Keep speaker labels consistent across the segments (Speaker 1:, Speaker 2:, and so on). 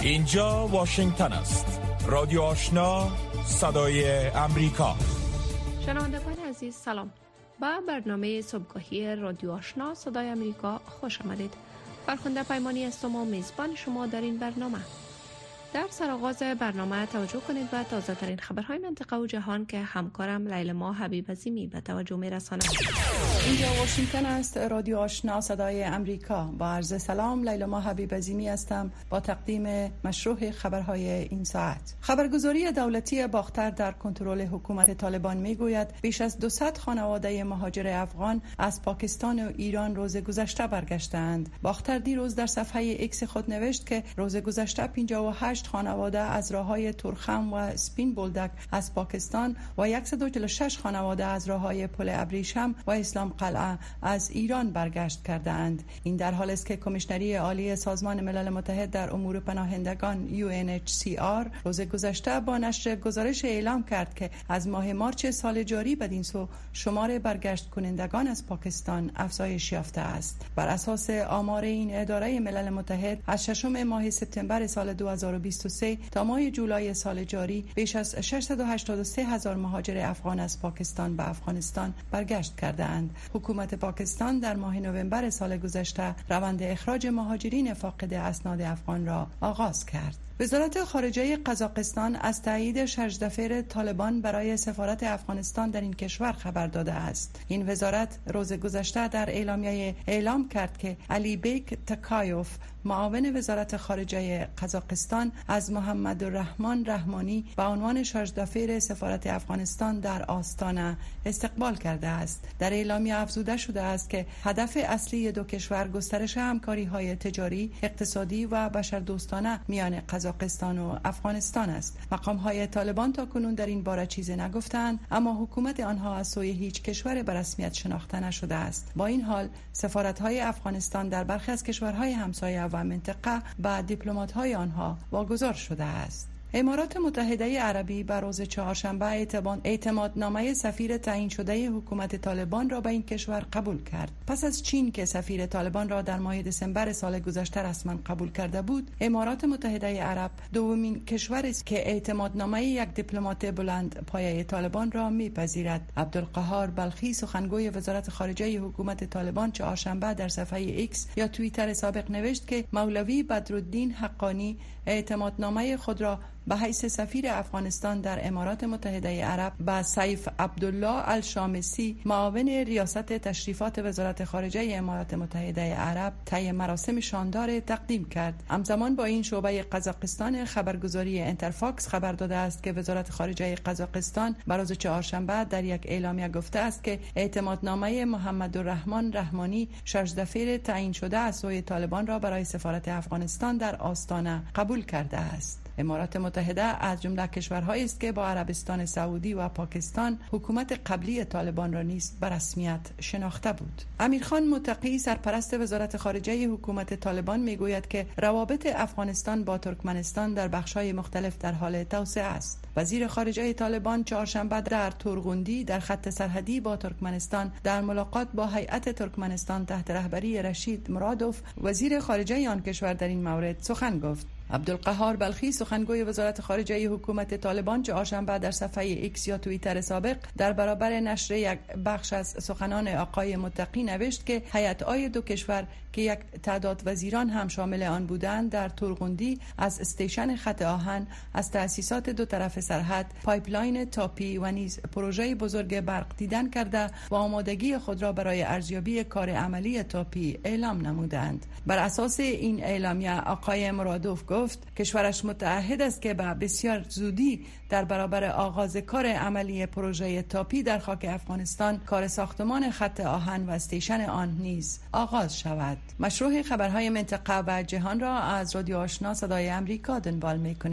Speaker 1: اینجا واشنگتن است. رادیو آشنا، صدای امریکا.
Speaker 2: شنوندگان عزیز سلام. با برنامه صبحگاهی رادیو آشنا صدای امریکا خوش آمدید. فرخنده پیمانی هستم و میزبان شما در این برنامه. در سرآغاز برنامه توجه کنید به تازه ترین خبرهای منطقه و جهان که همکارم لیلا حبیب عظیمی به توجه میرساند.
Speaker 3: اینجا واشنگتن است. رادیو آشنا صدای امریکا. با عرض سلام، لیلا حبیب عظیمی هستم با تقدیم مشروع خبرهای این ساعت. خبرگزاری دولتی باختر در کنترل حکومت طالبان میگوید بیش از 200 خانواده مهاجر افغان از پاکستان و ایران روز گذشته برگشتند. باختر دیروز در صفحه ایکس خود نوشت که روز گذشته 58 خانواده از راههای تورخم و سپین بولدک از پاکستان و 146 خانواده از راههای پل ابریشم و اسلام قلعه از ایران برگشت کردند. این در حالی است که کمیشنری عالی سازمان ملل متحد در امور پناهندگان UNHCR روز گذشته با نشر گزارش اعلام کرد که از ماه مارچ سال جاری بدین سو شمار برگشت کنندگان از پاکستان افزایش یافته است. بر اساس آمار این اداره ملل متحد از ششم ماه سپتامبر سال 2023 تا ماه جولای سال جاری بیش از 683,000 مهاجر افغان از پاکستان به افغانستان برگشت کردند. حکومت پاکستان در ماه نوامبر سال گذشته روند اخراج مهاجرین فاقد اسناد افغان را آغاز کرد. وزارت خارجه قزاقستان از تایید شرجدفیر طالبان برای سفارت افغانستان در این کشور خبر داده است. این وزارت روز گذشته در اعلامیه اعلام کرد که علی بیک تکایوف معاون وزارت خارجه قزاقستان از محمد الرحمن رحمانی به عنوان شرجدفیر سفارت افغانستان در آستانه استقبال کرده است. در اعلامیه افزوده شده است که هدف اصلی دو کشور گسترش همکاری‌های تجاری، اقتصادی و بشردوستانه میان قزاقستان و افغانستان است. مقام‌های طالبان تاکنون در این باره چیزی نگفتند، اما حکومت آنها از سوی هیچ کشور به رسمیت شناخته نشده است. با این حال سفارت‌های افغانستان در برخی از کشورهای همسایه و منطقه به دیپلمات‌های آنها واگذار شده است. امارات متحده عربی بر روز چهارشنبه اعتمادنامه سفیر تعیین شده حکومت طالبان را به این کشور قبول کرد. پس از چین که سفیر طالبان را در ماه دسامبر سال گذشته رسما قبول کرده بود، امارات متحده عرب دومین کشور است که اعتمادنامه یک دیپلمات بلند پایه طالبان را میپذیرد. عبدالقهار بلخی سخنگوی وزارت خارجه حکومت طالبان چهارشنبه در صفحه ایکس یا توییتر سابق نوشت که مولوی بدرالدین حقانی اعتمادنامه خود را به حیث سفیر افغانستان در امارات متحده عرب با سیف عبدالله الشامسی معاون ریاست تشریفات وزارت خارجه امارات متحده عرب طی مراسم شاندار تقدیم کرد. همزمان با این شعبه قزاقستان خبرگزاری انترفاکس خبر داده است که وزارت خارجه قزاقستان بر روز چهارشنبه در یک اعلامیه گفته است که اعتمادنامه محمد الرحمن رحمانی شرجدفیر تعیین شده از سوی طالبان را برای سفارت افغانستان در آستانه قبول کرده است. امارات متحده از جمله کشورهایی است که با عربستان سعودی و پاکستان حکومت قبلی طالبان را نیز به رسمیت شناخته بود. امیرخان متقی سرپرست وزارت خارجه حکومت طالبان میگوید که روابط افغانستان با ترکمنستان در بخش‌های مختلف در حال توسعه است. وزیر خارجه طالبان چهارشنبه در تورغوندی در خط سرحدی با ترکمنستان در ملاقات با هیئت ترکمنستان تحت رهبری رشید مرادوف وزیر خارجه آن کشور در این مورد سخن گفت. عبدالقهار بلخی سخنگوی وزارت خارجه حکومت طالبان چهارشنبه در صفحه ایکس یا توییتر سابق در برابر نشر یک بخش از سخنان آقای متقی نوشت که هیئت‌های دو کشور که یک تعداد وزیران هم شامل آن بودند در تورغوندی از استیشن خط آهن، از تأسیسات دو طرف سرحد، پایپلاین تاپی و نیز پروژه بزرگ برق دیدن کرده و آمادگی خود را برای ارزیابی کار عملی تاپی اعلام نمودند. بر اساس این اعلامیه آقای مرادوف گفت کشورش متعهد است که به بسیار زودی در برابر آغاز کار عملی پروژه تاپی در خاک افغانستان کار ساختمان خط آهن و استیشن آن نیز آغاز شود. مشروع خبرهای منطقه و جهان را از رادیو آشنا صدای امریکا دنبال می‌کنید.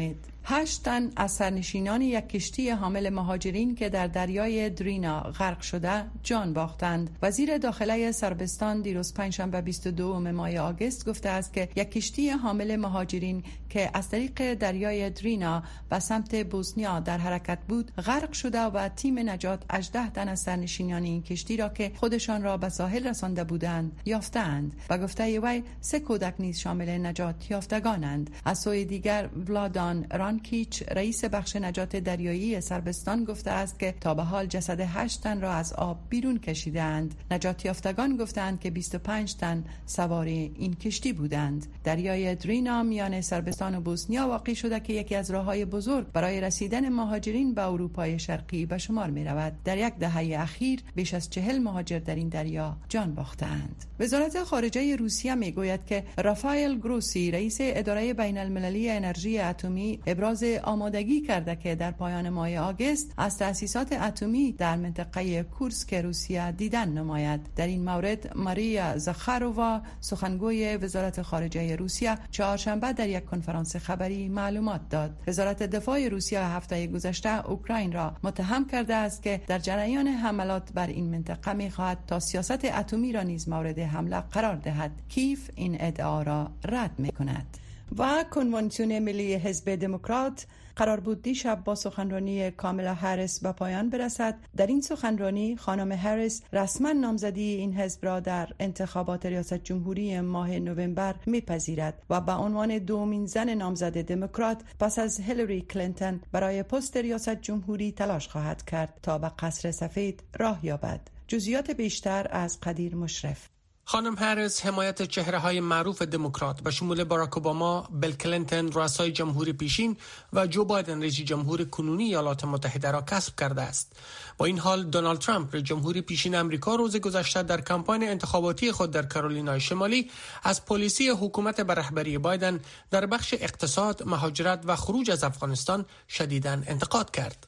Speaker 3: 8 تن از سرنشینان یک کشتی حامل مهاجرین که در دریای درینا غرق شده جان باختند. وزیر داخله سربستان دیروز پنجشنبه 22 ماه آگوست گفته است که یک کشتی حامل مهاجرین که از طریق دریای درینا به سمت بوسنیا در حرکت بود غرق شده و تیم نجات 18 تن از سرنشینان این کشتی را که خودشان را به ساحل رسانده بودند یافتند و گفته وی 3 کودک نیز شامل نجات یافتگانند. از سوی دیگر ولادان رانکیچ رئیس بخش نجات دریایی سربستان گفته است که تا به حال جسد 8 تن را از آب بیرون کشیدند. نجات یافتگان گفتند که 25 تن سوار این کشتی بودند. دریای درینا میان سربستان و بوسنیا واقع شده که یکی از راههای بزرگ برای رسیدن مهاجرین به اروپای شرقی به شمار می رود. در یک دهه اخیر بیش از 40 مهاجر در این دریا جان باختند. وزارت خارجه روسیه می گوید که رافائل گروسی رئیس اداره بین المللی انرژی اتمی ابراز آمادگی کرده که در پایان ماه آگوست از تأسیسات اتمی در منطقه کورسک روسیه دیدن نماید. در این مورد ماریا زاخارووا سخنگوی وزارت خارجه روسیه چهارشنبه در یک کنفرانس خبری معلومات داد. وزارت دفاع روسیه هفته گذشته اوکراین را متهم کرده است که در جریان حملات بر این منطقه می‌خواهد تا سیاست اتمی را نیز مورد حمله قرار دهد. کیف این ادعا را رد می‌کند. و کنوانسیون ملی حزب دموکرات قرار بود دیشب با سخنرانی کامالا هریس به پایان برسد. در این سخنرانی خانم هریس رسما نامزدی این حزب را در انتخابات ریاست جمهوری ماه نوامبر میپذیرد و به عنوان دومین زن نامزد دموکرات پس از هیلاری کلینتون برای پست ریاست جمهوری تلاش خواهد کرد تا به قصر سفید راه یابد. جزئیات بیشتر از قدیر مشرف.
Speaker 4: خانم هریس حمایت چهره‌های معروف دموکرات به شمول باراک اوباما، بیل کلینتون رؤسای جمهوری پیشین و جو بایدن رئیس جمهور کنونی ایالات متحده را کسب کرده است. با این حال دونالد ترامپ رئیس جمهور پیشین آمریکا روز گذشته در کمپاین انتخاباتی خود در کارولینای شمالی از پالیسی حکومت به رهبری بایدن در بخش اقتصاد، مهاجرت و خروج از افغانستان شدیداً انتقاد کرد.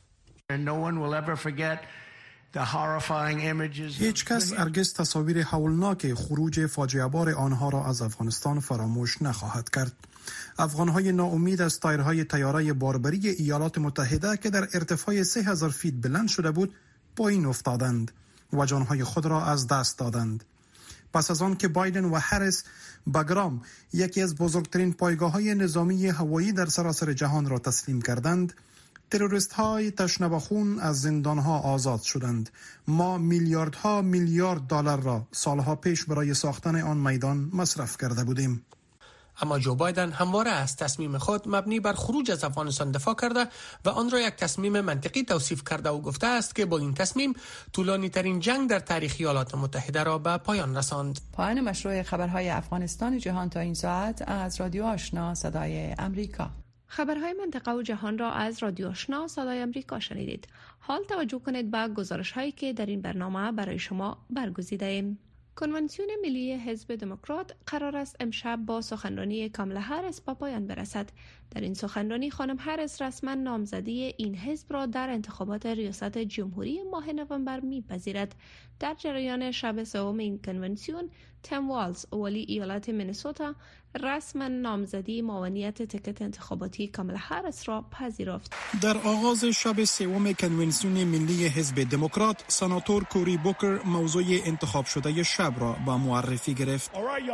Speaker 5: هیچ کس هرگز تصاویر هولناک خروج فاجعه بار آنها را از افغانستان فراموش نخواهد کرد. افغانهای ناامید از تایرهای طیاره باربری ایالات متحده که در ارتفاع 3000 فیت بلند شده بود پایین افتادند و جانهای خود را از دست دادند. پس از آن که بایدن و هریس باگرام یکی از بزرگترین پایگاه‌های نظامی هوایی در سراسر جهان را تسلیم کردند، تروریست‌های تشنه به خون از زندان‌ها آزاد شدند. ما میلیارد دلار را سالها پیش برای ساختن آن میدان مصرف کرده بودیم.
Speaker 4: اما جو بایدن همواره از تصمیم خود مبنی بر خروج از افغانستان دفاع کرده و آن را یک تصمیم منطقی توصیف کرده و گفته است که با این تصمیم طولانی ترین جنگ در تاریخ ایالات متحده را به پایان رساند.
Speaker 3: پایان مشروع خبرهای افغانستان جهان تا این ساعت از رادیو آشنا صدای امریکا.
Speaker 2: خبرهای منطقه و جهان را از رادیو آشنا صدای امریکا شنیدید. حال توجه کنید به گزارش‌هایی که در این برنامه برای شما برگزیده ایم. کنوانسیون ملی حزب دموکرات قرار است امشب با سخنرانی کامالا هریس به پایان برسد. در این سخنرانی خانم هریس رسما نامزدی این حزب را در انتخابات ریاست جمهوری ماه نوامبر می‌پذیرد. در جریان شب سوم این کنوانسیون تیم والز والی ایالت مینسوتا رسما نامزدی معاونیت تیکت انتخاباتی کامالا هریس را پذیرفت.
Speaker 5: در آغاز شب سوم کنونسیون ملی حزب دموکرات سناتور کوری بوکر موضوع انتخاب شده شب را با معرفی گرفت.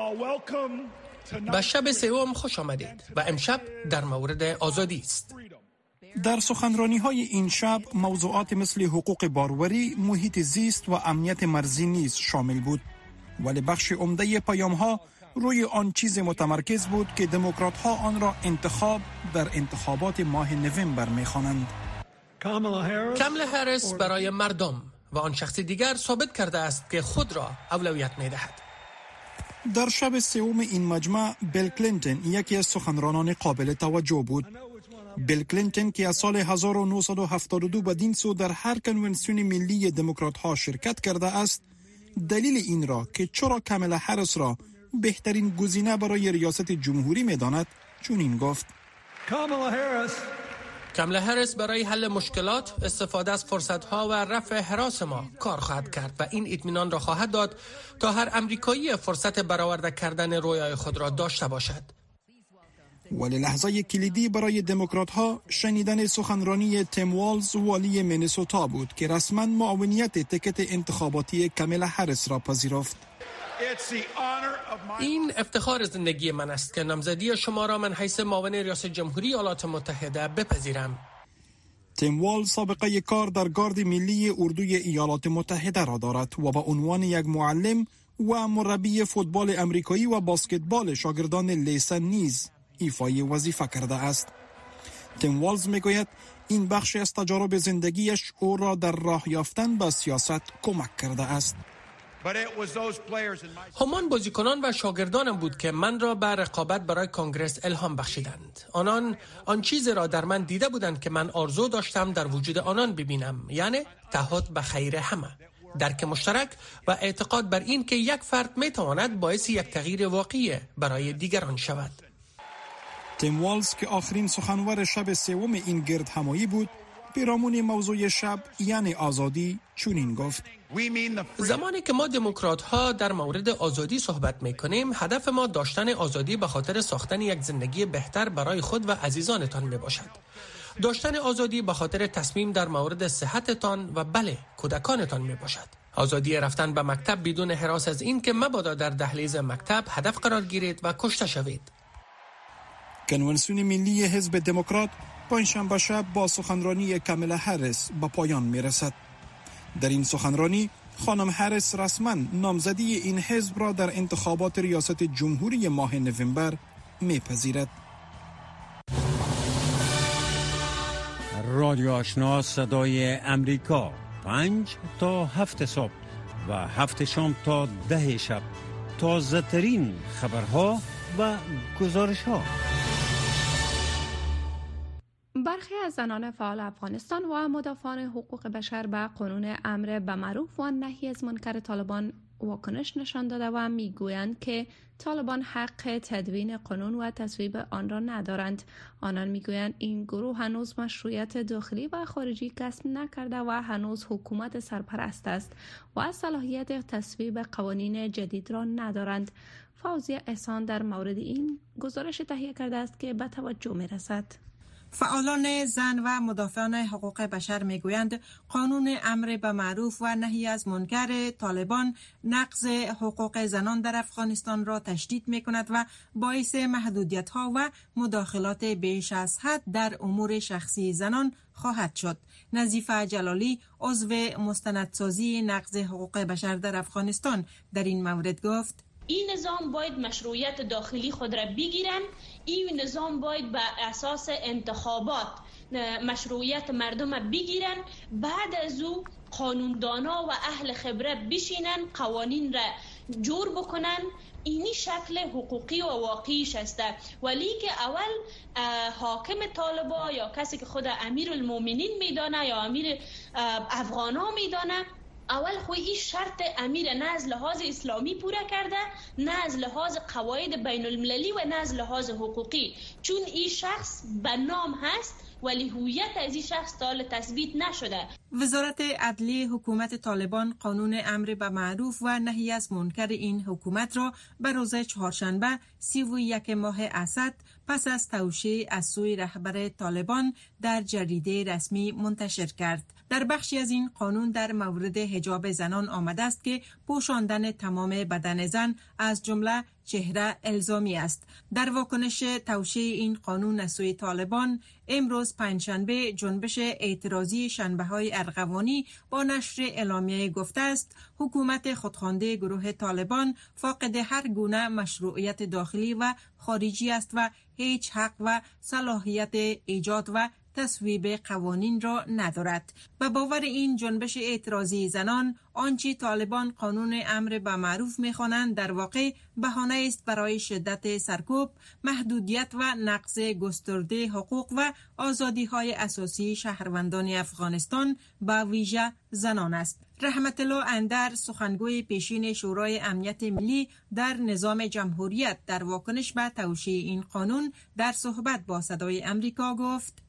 Speaker 4: به شب سوم خوش آمدید و امشب در مورد آزادی است.
Speaker 5: در سخنرانی‌های این شب موضوعات مثل حقوق باروری، محیط زیست و امنیت مرزی نیز شامل بود، ولی بخش عمده پیام‌ها روی آن چیز متمرکز بود که دموکرات‌ها آن را انتخاب در انتخابات ماه نوامبر می‌خوانند.
Speaker 4: کامالا هریس برای مردم و آن شخص دیگر ثابت کرده است که خود را اولویت می‌دهد.
Speaker 5: در شب سوم این مجمع بیل کلینتون یکی از سخنرانان قابل توجه بود. بیل کلینتون که از سال 1972 بدین سو در هر کنونسیون ملی دموکرات‌ها شرکت کرده است، دلیل این را که چرا کامالا هریس را بهترین گزینه برای ریاست جمهوری می‌داند چنین گفت:
Speaker 4: کامالا هریس برای حل مشکلات، استفاده از فرصت‌ها و رفع هراس ما کار خواهد کرد و این اطمینان را خواهد داد تا هر امریکایی فرصت برآورده کردن رویای خود را داشته باشد.
Speaker 5: ولی لحظه کلیدی برای دموکرات ها شنیدن سخنرانی تیم والز والی مینیسوتا بود که رسما معاونیت تیکت انتخاباتی کامالا هریس را پذیرفت.
Speaker 4: این افتخار زندگی من است که نامزدی شما را من حیث معاون ریاست جمهوری ایالات متحده بپذیرم.
Speaker 5: تیم والز سابقه کار در گارد ملی اردوی ایالات متحده را دارد و به عنوان یک معلم و مربی فوتبال امریکایی و باسکتبال شاگردان لیسن نیز ایفای وظیفه کرده است. تیم والز میگوید این بخشی از تجارب زندگیش او را در راه یافتن به سیاست کمک کرده است.
Speaker 4: همان بازیکنان و شاگردانم بود که من را به رقابت برای کنگره الهام بخشیدند. آنان آن چیزی را در من دیده بودند که من آرزو داشتم در وجود آنان ببینم، یعنی تعهد به خیر همه، درک مشترک و اعتقاد بر این که یک فرد میتواند باعث یک تغییر واقعی برای دیگران شود.
Speaker 5: تیم والز که آخرین سخنور شب سوم این گرد همایی بود، پیرامون موضوع شب یعنی آزادی چنین گفت:
Speaker 4: زمانی که ما دموکرات ها در مورد آزادی صحبت میکنیم، هدف ما داشتن آزادی به خاطر ساختن یک زندگی بهتر برای خود و عزیزانتان میباشد. داشتن آزادی به خاطر تصمیم در مورد صحتتان و بله کودکانتان میباشد. آزادی رفتن به مکتب بدون هراس از این که مبادا در دهلیز مکتب هدف قرار گیرید و کشته شوید.
Speaker 5: کنونسیون ملی حزب دموکرات پنجشنبه شب با سخنرانی کامالا هریس به پایان میرسد. در این سخنرانی خانم هریس رسما نامزدی این حزب را در انتخابات ریاست جمهوری ماه نوامبر میپذیرد.
Speaker 6: رادیو آشنا صدای امریکا 5 تا 7 صبح و 7 شام تا 10 شب، تازه ترین خبرها و گزارش ها.
Speaker 2: برخی از زنان فعال افغانستان و مدافعان حقوق بشر به قانون امر به معروف و نهی از منکر طالبان واکنش نشان داده و میگویند که طالبان حق تدوین قانون و تصویب آن را ندارند. آنان میگویند این گروه هنوز مشروعیت داخلی و خارجی کسب نکرده و هنوز حکومت سرپرست است و صلاحیت تصویب قوانین جدید را ندارند. فوزیه احسان در مورد این گزارش تهیه کرده است که به توجه میرسد.
Speaker 7: فعالان زن و مدافعان حقوق بشر میگویند قانون امر به معروف و نهی از منکر طالبان نقض حقوق زنان در افغانستان را تشدید میکند و باعث محدودیت ها و مداخلات بیش از حد در امور شخصی زنان خواهد شد. نظیفه جلالی عضو مستندسازی نقض حقوق بشر در افغانستان در این مورد گفت:
Speaker 8: این نظام باید مشروعیت داخلی خود را بگیرن. این نظام باید به اساس انتخابات مشروعیت مردم بگیرن. بعد از او قانوندانا و اهل خبره بشینن قوانین را جور بکنن. اینی شکل حقوقی و واقعیش است. ولی که اول حاکم طالبان یا کسی که خود امیر المومنین میدانه یا امیر افغانا میدانه، اول خوی این شرط امیر نه از لحاظ اسلامی پوره کرده، نه از لحاظ قواعد بین المللی و نه از لحاظ حقوقی، چون این شخص به نام هست ولی هویت از این شخص تا حال تثبیت نشده.
Speaker 7: وزارت عدلیه حکومت طالبان قانون امر به معروف و نهی از منکر این حکومت را به روز چهارشنبه 31 ماه اسد پس از توشیح از سوی رهبر طالبان در جریده رسمی منتشر کرد. در بخشی از این قانون در مورد حجاب زنان آمده است که پوشاندن تمام بدن زن از جمله چهره الزامی است. در واکنش توشیح این قانون از سوی طالبان، امروز پنجشنبه جنبش اعتراضی شنبه‌های ارغوانی با نشر اعلامیه گفته است حکومت خودخوانده گروه طالبان فاقد هر گونه مشروعیت داخلی و خارجی است و هیچ حق و صلاحیت ایجاد و تصویب قوانین را ندارد. به باور این جنبش اعتراضی زنان، آنچه طالبان قانون امر به معروف می‌خوانند در واقع بهانه است برای شدت سرکوب، محدودیت و نقض گسترده حقوق و آزادی‌های اساسی شهروندان افغانستان به ویژه زنان است. رحمت الله اندر، سخنگوی پیشین شورای امنیت ملی در نظام جمهوریت، در واکنش به توشیح این قانون در صحبت با صدای امریکا گفت: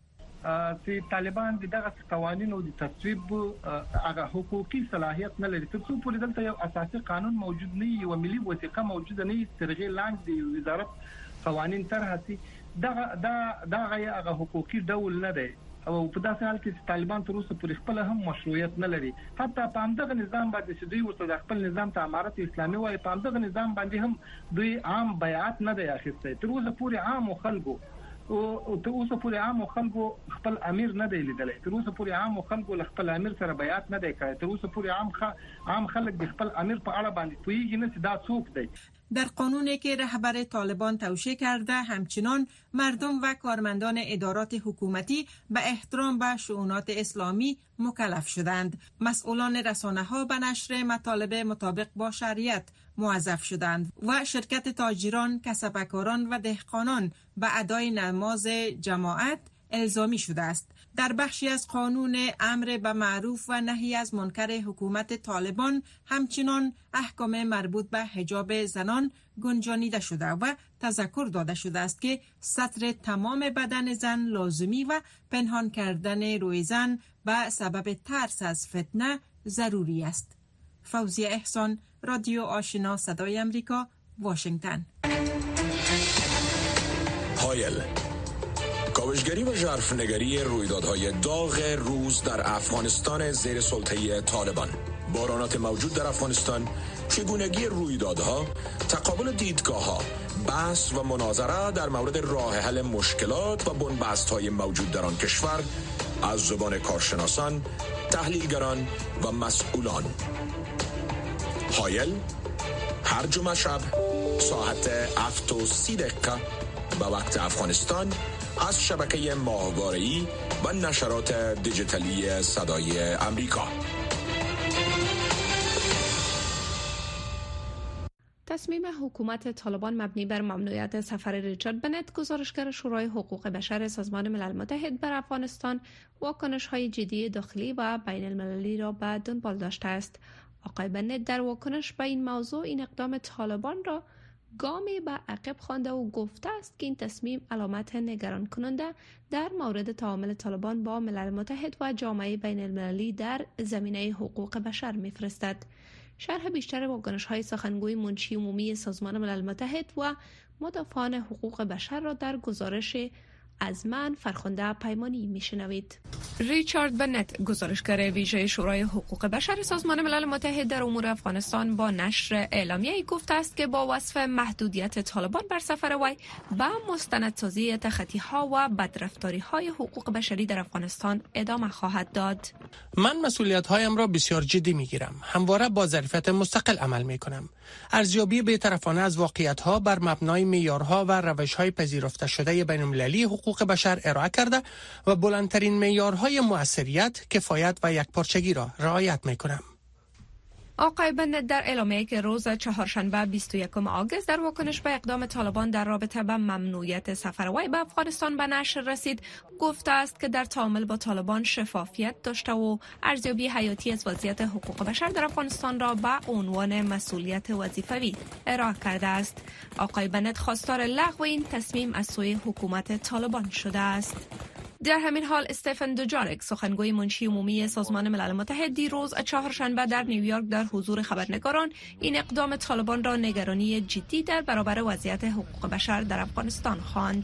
Speaker 9: چې طالبان دغه قوانینو د تصویب هغه حقوقي صلاحیت نه لري. تر څو پورې دلته یو اساسي قانون موجود نه وي او ملي وثیقه موجوده نه وي، ترغه لاندې وزارت قوانین طرح شي، دا هغه حقوقي ډول نه دی او په داسې حال کې چې طالبان تر اوسه پورې خپل هم مشروعیت نه لري. حتی په همدغه نظام باندې چې دوی ورته د خپل نظام ته امارت اسلامي وایي، په همدغه نظام باندې هم دوی عام بیعت نه دی اخیستی. تر اوسه پورې عام خلکو خپل امیر نه دی لیدلی، تر اوسه پورې عام خلکو خپل امیر سره بیعت نه دی کړی، تر اوسه پورې عام خلک د خپل امیر په اړه باندې پوهیږي نه چې دا څوک دی.
Speaker 7: در قانونی که رهبر طالبان توشیح کرده همچنان مردم و کارمندان ادارات حکومتی به احترام به شؤونات اسلامی مکلف شدند. مسئولان رسانه‌ها به نشر مطالب مطابق با شریعت موظف شدند و شرکت تاجران، کسبکاران و دهقانان به ادای نماز جماعت الزامی شده است. در بخشی از قانون امر به معروف و نهی از منکر حکومت طالبان همچنان احکام مربوط به حجاب زنان گنجانیده شده و تذکر داده شده است که ستر تمام بدن زن لازمی و پنهان کردن روی زن به سبب ترس از فتنه ضروری است. فوزیه احسان، رادیو آشنا، صدای امریکا، واشنگتن.
Speaker 10: هایل، کاوشگری و ژرفنگری رویدادهای داغ روز در افغانستان زیر سلطه طالبان، بحرانات موجود در افغانستان، چگونگی رویدادها، تقابل دیدگاه‌ها، بحث و مناظره در مورد راه حل مشکلات و بنبست‌های موجود در آن کشور از زبان کارشناسان، تحلیلگران و مسئولان. هایل هر جمعه شب ساعت 7:30 به وقت افغانستان از شبکه ماهواره‌ای و نشرات دیجیتالی صدای امریکا.
Speaker 2: تصمیم حکومت طالبان مبنی بر ممنوعیت سفر ریچارد بنت، گزارشگر شورای حقوق بشر سازمان ملل متحد بر افغانستان، واکنش‌های جدی داخلی و بین المللی را به دنبال داشته است. آقای بنت در واکنش به این موضوع این اقدام طالبان را گامی به عقب خوانده و گفته است که این تصمیم علامت نگران کننده در مورد تعامل طالبان با ملل متحد و جامعه بین المللی در زمینه حقوق بشر می‌فرستد. شرح بیشتر واکنش‌های سخنگوی منشی عمومی سازمان ملل متحد و مدافعان حقوق بشر را در گزارش از من فرخنده پیمانی میشنوید. ریچارد بنت، گزارشگر ویژه شورای حقوق بشر سازمان ملل متحد در امور افغانستان، با نشر اعلامیه‌ای گفته است که با وصف محدودیت طالبان بر سفر وی به مستندسازی تخطی‌ها و بدرفتاری‌های حقوق بشری در افغانستان ادامه خواهد داد.
Speaker 4: من مسئولیت‌هایم را بسیار جدی می‌گیرم. همواره با ظرفیت مستقل عمل می‌کنم. ارزیابی بی‌طرفانه از واقعیت‌ها بر مبنای معیارها و روش‌های پذیرفته شده بین‌المللی حقوق بشر ارائه کرده و بلندترین معیارهای مؤثریت، کفایت و یکپارچگی را رعایت می‌کنم.
Speaker 2: آقای بنت در اعلامیه‌ای که روز چهارشنبه 21 آگوست در واکنش به اقدام طالبان در رابطه با ممنوعیت سفر وی به افغانستان به نشر رسید، گفته است که در تعامل با طالبان شفافیت داشته و ارزیابی حیاتی از وضعیت حقوق بشر در افغانستان را به عنوان مسئولیت وظیفوی ارائه کرده است. آقای بنت خواستار لغو این تصمیم از سوی حکومت طالبان شده است. در همین حال استفن دوجارک، سخنگوی منشی عمومی سازمان ملل متحد، دیروز چهارشنبه در نیویورک در حضور خبرنگاران این اقدام طالبان را نگرانی جدی در برابر وضعیت حقوق بشر در افغانستان خواند.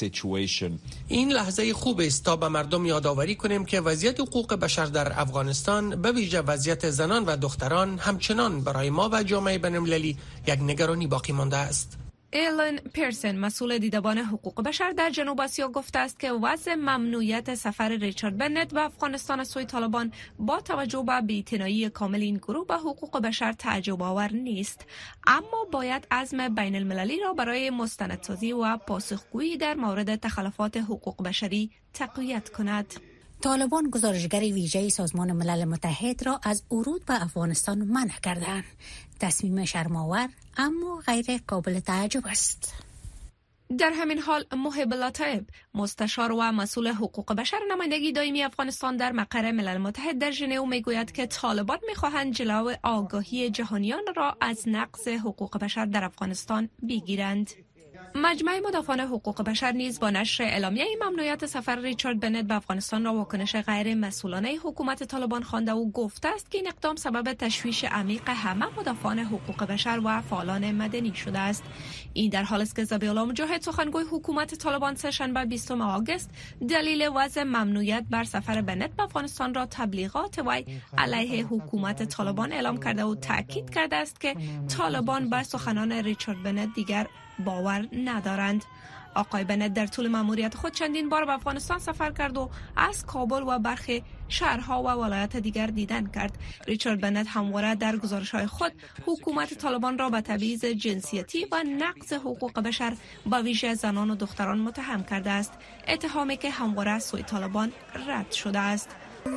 Speaker 4: این لحظه خوب است تا به مردم یادآوری کنیم که وضعیت حقوق بشر در افغانستان، به ویژه وضعیت زنان و دختران، همچنان برای ما و جامعه بین‌المللی یک نگرانی باقی مانده است.
Speaker 2: ایلن پیرسن، مسئول دیدبان حقوق بشر در جنوب آسیا، گفته است که وضع ممنوعیت سفر ریچارد بنت به افغانستان از سوی طالبان با توجه به بی‌اعتنایی کامل این گروه به حقوق بشر تعجب آور نیست، اما باید عزم بین المللی را برای مستندسازی و پاسخگویی در مورد تخلفات حقوق بشری تقویت کند.
Speaker 11: طالبان گزارشگر ویژه سازمان ملل متحد را از ورود به افغانستان منع کردند. تصمیم شرم‌آور اما غیر قابل تعجب است.
Speaker 2: در همین حال محب لطایب، مستشار و مسئول حقوق بشر نمایندگی دائمی افغانستان در مقر ملل متحد در ژنو، میگوید که طالبان میخواهند جلو آگاهی جهانیان را از نقض حقوق بشر در افغانستان بگیرند. مجمع مدافعان حقوق بشر نیز با نشر اعلامیه ممنوعیت سفر ریچارد بنت به افغانستان را واکنش غیر مسئولانه حکومت طالبان خوانده و گفته است که این اقدام سبب تشویش عمیق همه مدافعان حقوق بشر و فعالان مدنی شده است. این در حالی است که ذبیح الله مجاهد سخنگوی حکومت طالبان سه‌شنبه 20 آگوست دلیل وضع ممنوعیت بر سفر بنت به افغانستان را تبلیغات وی علیه حکومت طالبان اعلام کرده و تاکید کرده است که طالبان به سخنان ریچارد بنت دیگر باور ندارند. آقای بنت در طول مأموریت خود چندین بار به افغانستان سفر کرد و از کابل و برخی شهرها و ولایات دیگر دیدن کرد. ریچارد بنت همواره در گزارش‌های خود حکومت طالبان را به تبعیض جنسیتی و نقض حقوق بشر به ویژه زنان و دختران متهم کرده است، اتهامی که همواره از سوی طالبان رد شده است.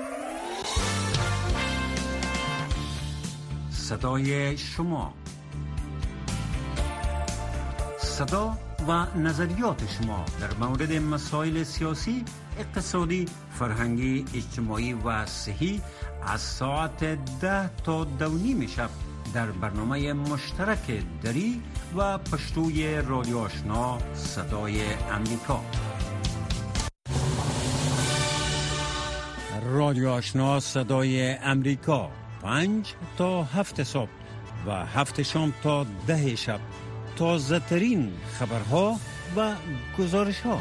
Speaker 6: صدای شما، صدا و نظریات شما در مورد مسائل سیاسی، اقتصادی، فرهنگی، اجتماعی و صحی از ساعت 10 تا 2:30 شب در برنامه مشترک دری و پشتوی رادیو آشنا صدای امریکا. رادیو آشنا صدای امریکا 5 تا 7 صبح و 7 شام تا 10 شب تازه ترین خبرها و گزارش ها.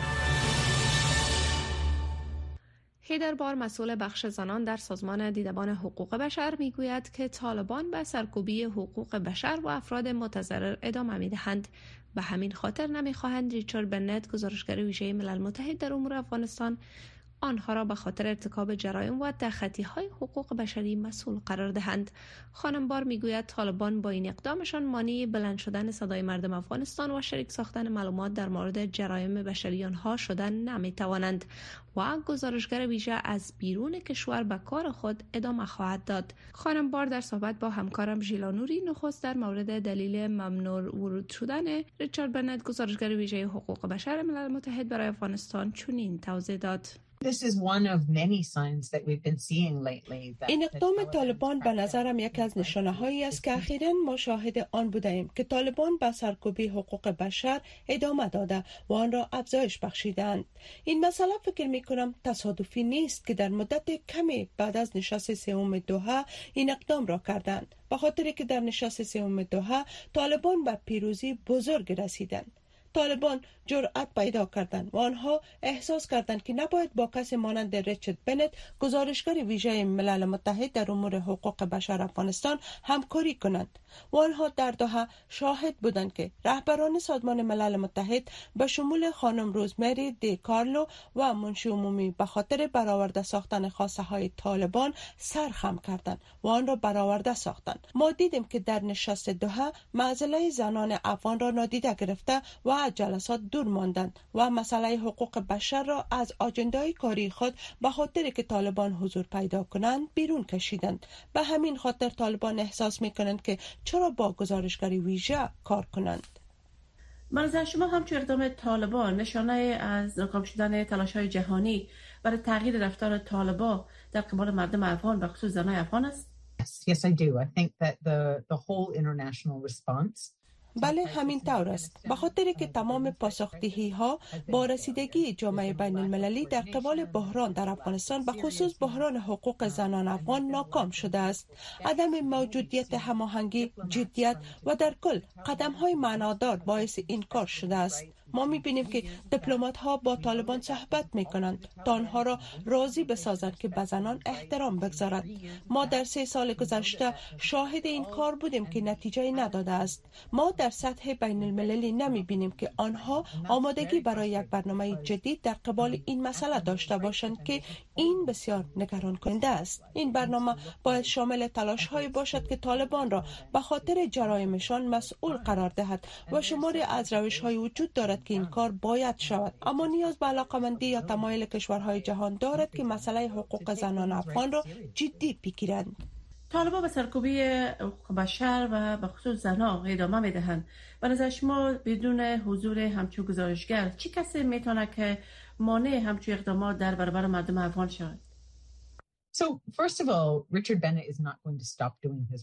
Speaker 2: هیدر بار مسئول بخش زنان در سازمان دیدبان حقوق بشر میگوید که طالبان به سرکوبی حقوق بشر و افراد متضرر ادامه میدهند. به همین خاطر نمیخواهند ریچارد بنت، گزارشگر ویژه ملل متحد در امور افغانستان، آنها را به خاطر ارتکاب جرایم و دخطی‌های حقوق بشری مسئول قرار دهند. خانم بار میگوید طالبان با این اقدامشان مانع بلند شدن صدای مردم افغانستان و شریک ساختن معلومات در مورد جرایم بشری آنها شدن نمیتوانند و گزارشگر ویژه از بیرون کشور به کار خود ادامه خواهد داد. خانم بار در صحبت با همکارم ژیلا نوری نخست در مورد دلیل ممنوع ورود شدن ریچارد بنت، گزارشگر ویژه حقوق بشر ملل متحد برای افغانستان، چنین توضیح داد.
Speaker 12: این اقدام طالبان به نظرم یکی از نشانه‌هایی است که اخیراً ما شاهد آن بودیم که طالبان به سرکوبی حقوق بشر ادامه داده و آن را افزایش بخشیدند. این مسئله فکر می‌کنم تصادفی نیست که در مدت کمی بعد از نشست سوم دوحه این اقدام را کردند، به خاطر که در نشست سوم دوحه طالبان به پیروزی بزرگ رسیدند. طالبان جرأت پیدا کردند و آنها احساس کردند که نباید با کسی مانند ریچارد بنت، گزارشگر ویژه ملل متحد در امور حقوق بشر افغانستان، همکاری کنند و آنها در دوحه شاهد بودند که رهبران سازمان ملل متحد به شمول خانم روزمری دی کارلو و منشی عمومی به خاطر برآورده ساختن خواسته های طالبان سرخم کردند و آن را برآورده ساختند. ما دیدیم که در نشست دوحه معضله زنان افغان را نادیده گرفته و جلسات دور ماندند و مسئله حقوق بشر را از آجندای کاری خود به خاطر که طالبان حضور پیدا کنند بیرون کشیدند. به همین خاطر طالبان احساس می‌کنند که چرا با گزارشگری ویژه کار کنند.
Speaker 13: منظر شما همچون اقدام طالبان نشانه از ناکام شدن تلاش‌های جهانی برای تغییر رفتار طالبان در قبال مردم افغان و خصوص زنان افغان است؟
Speaker 14: Yes, I do. I think that the whole international response.
Speaker 12: بله، همین طور است. به خاطر که تمام پاسخدهی ها با رسیدگی جامعه بین المللی در قبال بحران در افغانستان، به خصوص بحران حقوق زنان افغان، ناکام شده است. عدم موجودیت هماهنگی، جدیت و در کل قدم های معنادار باعث این کار شده است. ما می‌بینیم که دیپلمات ها با طالبان صحبت می‌کنند تا آنها را راضی بسازند که به زنان احترام بگذارند. ما در 3 سال گذشته شاهد این کار بودیم که نتیجه نداده است. ما در سطح بین المللی نمی‌بینیم که آنها آمادگی برای یک برنامه جدید در قبال این مسئله داشته باشند که این بسیار نگران کننده است. این برنامه باید شامل تلاش‌هایی باشد که طالبان را به خاطر جرایمشان مسئول قرار دهد و شماری از روش‌های وجود دارد که این کار باید شود، اما نیاز به علاقمندی یا تمایل کشورهای جهان دارد که مسئله حقوق زنان افغان را جدی بگیرند.
Speaker 13: طالبان به سرکوبی حقوق بشر و به خصوص زنان ادامه میدهند. به نظر شما بدون حضور همچون گزارشگر چی کسی میتونه که مانع همچون اقدامات در برابر مردم افغان شود؟
Speaker 14: So, first of all, Richard Bennett is not going to stop doing his work.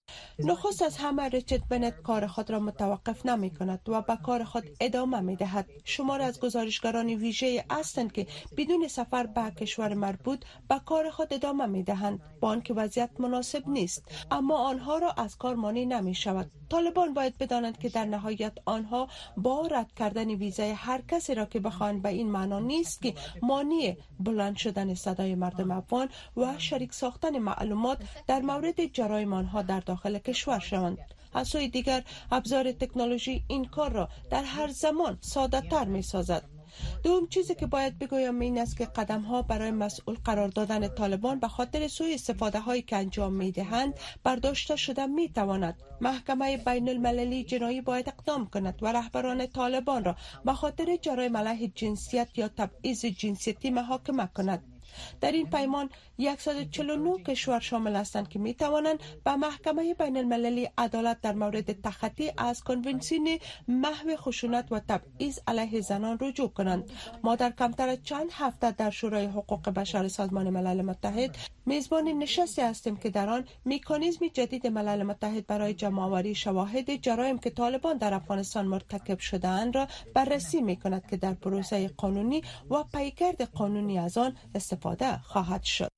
Speaker 12: نخست از همه ریچارد بنت کار خود را متوقف نمی کند و به کار خود ادامه می دهد. شمار از گزارشگران ویژه هستند که بدون سفر به کشور مربوط به کار خود ادامه می دهند با آنکه وضعیت مناسب نیست، اما آنها را از کار مانع نمی شود. طالبان باید بدانند که در نهایت آنها با رد کردن ویزای هر کسی را که بخواهند به این معنا نیست که مانع بلند شدن صدای مردم افغان و شریک ساختن معلومات در مورد جرایم آنها در داخل کشور شوند. از سوی دیگر ابزار تکنولوژی این کار را در هر زمان ساده تر می سازد. دوم چیزی که باید بگویم این است که قدم ها برای مسئول قرار دادن طالبان به خاطر سوء استفاده هایی که انجام می دهند برداشته شده می تواند. محکمه بین المللی جنایی باید اقدام کند و رهبران طالبان را به خاطر جرایم علیه جنسیت یا تبعیض جنسیتی محاکمه کند. در این پیمان 149 کشور شامل هستند که می توانند به محکمه بین المللی عدالت در مورد تخطی از کنونسیون محو خشونت و تبعیض علیه زنان رجوع کنند. ما در کمتر از چند هفته در شورای حقوق بشر سازمان ملل متحد میزبان نشستی هستیم که در آن مکانیزم جدید ملل متحد برای جمع‌آوری شواهد جرایم که طالبان در افغانستان مرتکب شده‌اند را بررسی می کند که در پروسه قانونی و پیگرد قانونی از آن استفاده خواهد شد.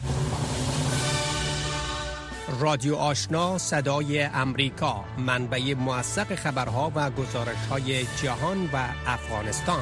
Speaker 4: رادیو آشنا صدای امریکا، منبع موثق خبرها و گزارش‌های جهان و افغانستان.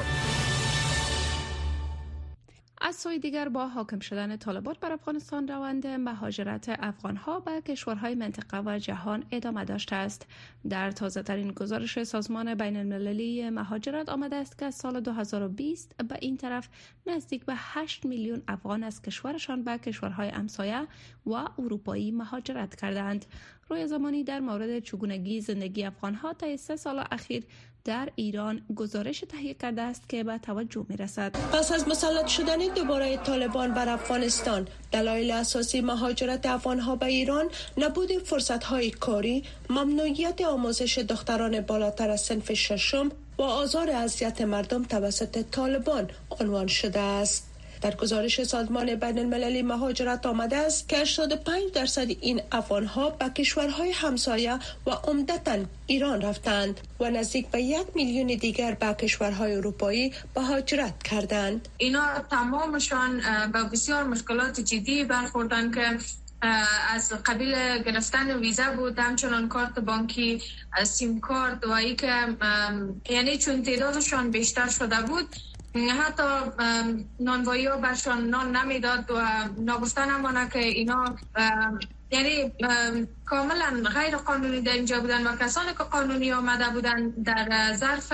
Speaker 2: از سوی دیگر با حاکم شدن طالبان بر افغانستان روند مهاجرت افغانها به کشورهای منطقه و جهان ادامه داشته است. در تازه‌ترین گزارش سازمان بین المللی مهاجرت آمده است که از سال 2020 به این طرف نزدیک به 8 میلیون افغان از کشورشان به کشورهای همسایه و اروپایی مهاجرت کردند. روی زمانی در مورد چگونگی زندگی افغانها طی 3 سال اخیر در ایران گزارش تهیه کرده است که به توجه می‌رسد.
Speaker 12: پس از مسلط شدن دوباره طالبان بر افغانستان، دلایل اساسی مهاجرت افغانها به ایران نبود فرصت‌های کاری، ممنوعیت آموزش دختران بالاتر از صنف ششم و آزار اذیت مردم توسط طالبان عنوان شده است. در گزارش سازمان بین المللی مهاجرت آمده است که 85% این افغانها به کشورهای همسایه و عمدتاً ایران رفتند و نزدیک به 1 میلیون دیگر به کشورهای اروپایی مهاجرت کردند.
Speaker 15: اینا تمامشان با بسیار مشکلات جدی برخوردند که از قبیل گرفتن ویزا بود، همچنان کارت بانکی، سیم کارت و ای که یعنی چون تعدادشان بیشتر شده بود حتی نانوایی ها برشان نان نمیداد و نگفتن همانه که اینا یعنی کاملا غیر قانونی در اینجا بودن و کسانی که قانونی آمده بودن در ظرف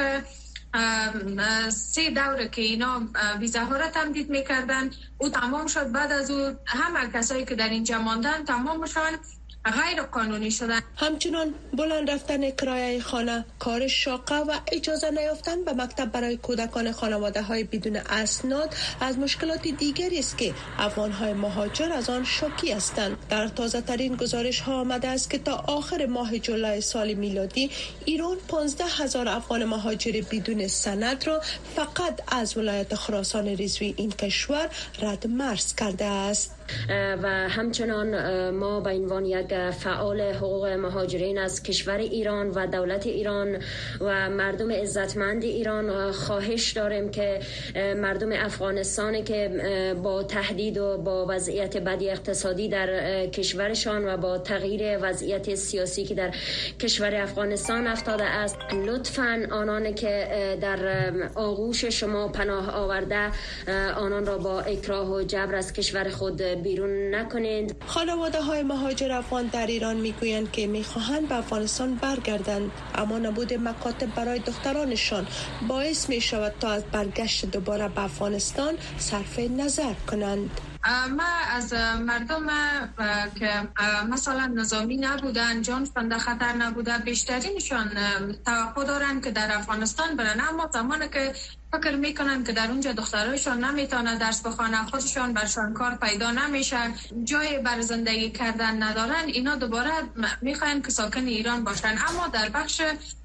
Speaker 15: 3 دوره که اینا ویزاها را تمدید میکردن او تمام شد. بعد از او همه کسایی که در اینجا ماندن تمامشان غیر قانونی شدن.
Speaker 12: همچنان بلند رفتن کرایه خانه، کار شاقه و اجازه نیافتن به مکتب برای کودکان خانواده‌های بدون اسناد از مشکلات دیگری است که افغان‌های مهاجر از آن شاکی هستند. در تازه‌ترین گزارش‌ها آمده است که تا آخر ماه جولای سال میلادی ایران 15,000 افغان مهاجر بدون سند را فقط از ولایت خراسان رضوی این کشور رد مرز کرده است.
Speaker 16: و همچنان ما به عنوان یک فعال حقوق مهاجرین از کشور ایران و دولت ایران و مردم عزتمند ایران خواهش داریم که مردم افغانستان که با تهدید و با وضعیت بدی اقتصادی در کشورشان و با تغییر وضعیت سیاسی که در کشور افغانستان افتاده است، لطفاً آنان که در آغوش شما پناه آورده آنان را با اکراه و جبر از کشور خود بیرون نکنید.
Speaker 12: خانواده های مهاجر افغان در ایران میگویند که میخواهند به افغانستان برگردند، اما نبود مکاتب برای دخترانشان باعث می شود تا از برگشت دوباره به افغانستان صرف نظر کنند.
Speaker 15: ما از مردم که مثلا نظامی نبودن، جانشان در خطر نبوده، بیشترینشان توقع دارن که در افغانستان برن، اما زمانی که فکر میکنن که در اونجا دخترایشان نمیتونه درس بخوانه، خودشان برشان کار پیدا نمیشه، جای بر زندگی کردن ندارن، اینا دوباره میخواین که ساکن ایران باشن. اما در بخش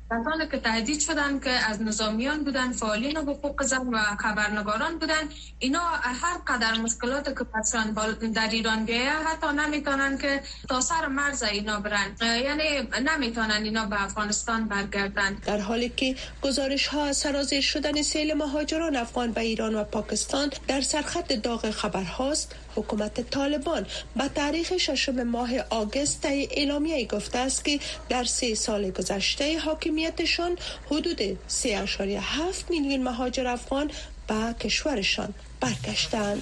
Speaker 15: کسانی که تهدید شدن که از نظامیان بودن، فعالین حقوق زن و خبرنگاران بودن، اینا هر قدر مشکلات که پسان در ایران بیایه حتی نمیتونن که تا سر مرز اینا برن، یعنی نمیتونن اینا به افغانستان برگردن.
Speaker 12: در حالی که گزارش ها از سرازیر شدن سیل مهاجران افغان به ایران و پاکستان در سرخط داغ خبرهاست، حکومت طالبان به تاریخ 6 ماه آگوست اعلامیه گفته است که در 3 سال گذشته حاکمیتشان حدود 3.7 میلیون مهاجر افغان به کشورشان برگشتند.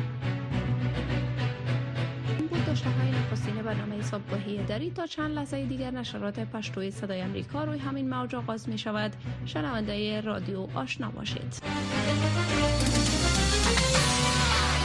Speaker 2: این بود داشته‌های نخستین برنامه صبحگاهی دری. تا چند لحظه دیگر نشرات پشتوی صدای آمریکا روی همین موج آغاز می شود. شنونده رادیو آشنا باشید.